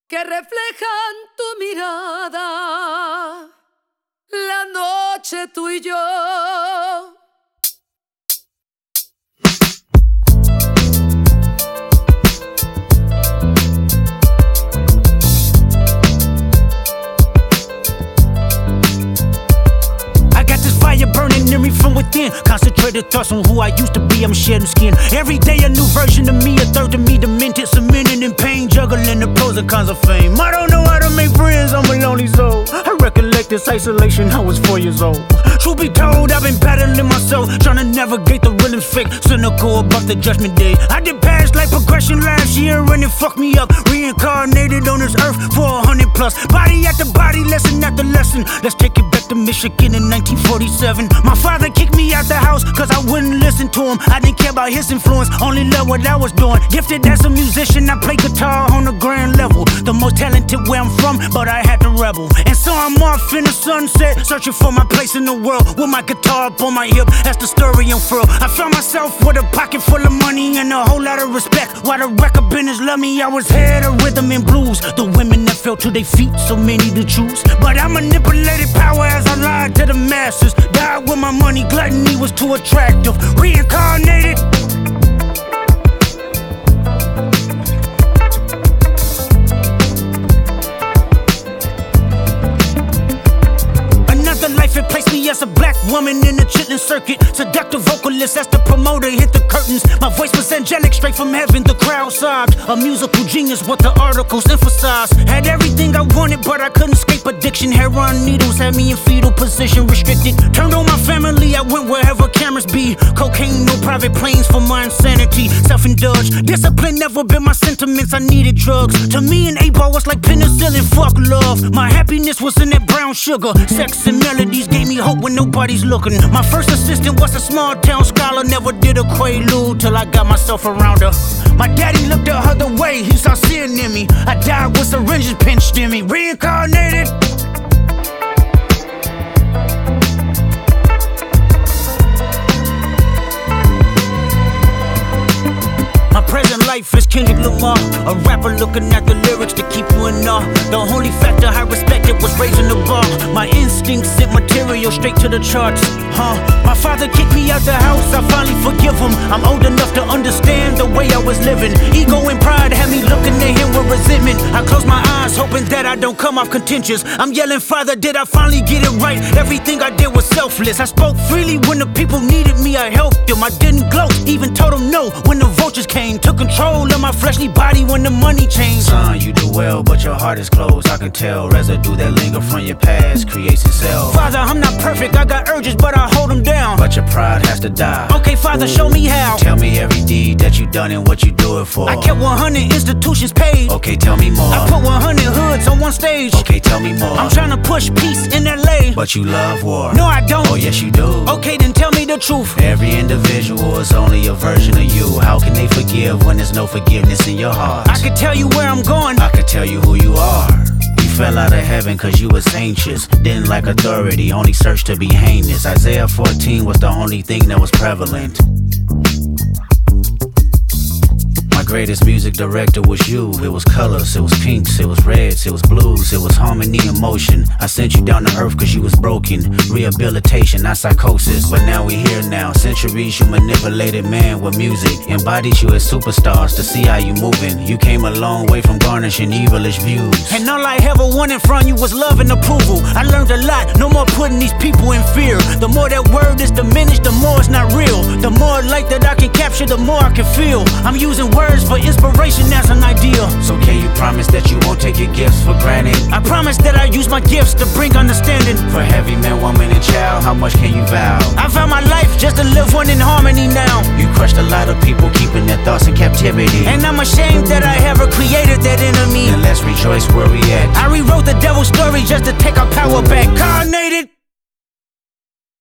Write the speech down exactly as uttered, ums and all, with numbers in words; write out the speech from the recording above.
que reflejan tu mirada, la noche tú y yo. Burning in me from within. Concentrated thoughts on who I used to be. I'm shedding skin. Every day a new version of me, a third of me demented, cemented in pain, juggling the pros and cons of fame. I don't know how to make friends, I'm a lonely soul. I recollect this isolation, I was four years old. Truth be told, I've been battling myself, trying to navigate the real and fake, cynical about the judgment day. I did past life progression last year and it fucked me up. Reincarnated on this earth for a hundred plus. Body after body, lesson after lesson. Let's take it back to Michigan in nineteen forty-seven. My father kicked me out the house cause I wouldn't listen to him. I didn't care about his influence, only loved what I was doing. Gifted as a musician, I play guitar on the grand level. The most talented where I'm from, but I had to rebel. And so I'm off in the sunset, searching for my place in the world, with my guitar up on my hip, that's the story unfurl. I found myself with a pocket full of money and a whole lot of respect. While the record business loved me, I was head of rhythm and blues. The women that fell to their feet, so many to choose. But I manipulated power as I lied to the masses. Died with my money, gluttony was too attractive. Reincarnated. Another life, it placed me as a black woman in the chitlin' circuit. Seductive vocalist as the promoter hit the curtains. My voice was angelic, straight from heaven, the crowd sobbed. A musical genius, what the articles emphasized. Had everything I wanted, but I couldn't escape addiction. Heroin needles had me in fetal position, restricted. Turned on my family, I went wherever cameras be. Cocaine, no private planes for my insanity. Self-indulged, discipline never been my sentiments, I needed drugs. To me, an eight ball was like penicillin, fuck love. My happiness was in that brown sugar. Sex and melodies gave me hope when nobody's looking. My first assistant was a small town scholar, never did a quaalude till I got myself around her. My daddy looked the other way, he saw sin in me. I died with syringes pinched in me. Reincarnated. My present life is Kendrick Lamar, a rapper looking at the lyrics to keep you in awe. The only factor I respected was raising the bar. My instincts sent material straight to the charts, huh? My father kicked me out the house, I finally forgive him. I'm old enough to understand the way I was living. Ego and pride had me looking at him with resentment. I close my eyes, hoping that I don't come off contentious. I'm yelling, Father, did I finally get it right? Everything I did was selfless. I spoke freely when the people needed me, I helped them. I didn't gloat, even told them no when the vultures came. Took control of my fleshly body when the money changed. Son, you do well, but your heart is closed. I can tell residue that linger from your past creates itself. Father, I'm not perfect, I got urges, but I hold them down. But your pride has to die. Okay, Father, show me how. Tell me every deed that you done and what you do it for. I kept one hundred institutions paid. Okay, tell me more. I put one hundred hoods on one stage. Okay, tell me more. I'm trying to push peace in L A. But you love war. No, I don't. Oh, yes, you do. Okay, then tell me the truth. Every individual is only a version of you. How can they forgive when there's no forgiveness in your heart? I could tell you where I'm going. I could tell you who you are. You fell out of heaven cause you was anxious. Didn't like authority, only searched to be heinous. Isaiah fourteen was the only thing that was prevalent. My greatest music director was you. It was colors, it was pinks, it was reds, it was blues, it was harmony and motion. I sent you down to earth cause you was broken. Rehabilitation, not psychosis. But now we here now. Centuries you manipulated man with music. Embodied you as superstars to see how you moving. You came a long way from garnishing evilish views. And all I ever wanted from you was love and approval. I learned a lot, no more putting these people in fear. The more that word is diminished, the more it's not real. The more light that I can capture, the more I can feel. I'm using words for inspiration as an ideal. So can you promise that you won't take your gifts for granted? I promise that I use my gifts to bring understanding. For heavy man, woman, and child, how much can you vow? I found my life just to live one in harmony now. You crushed a lot of people, keeping their thoughts in captivity. And I'm ashamed that I ever created that enemy. Then let's rejoice where we at. I rewrote the devil's story just to take our power back. Carnated.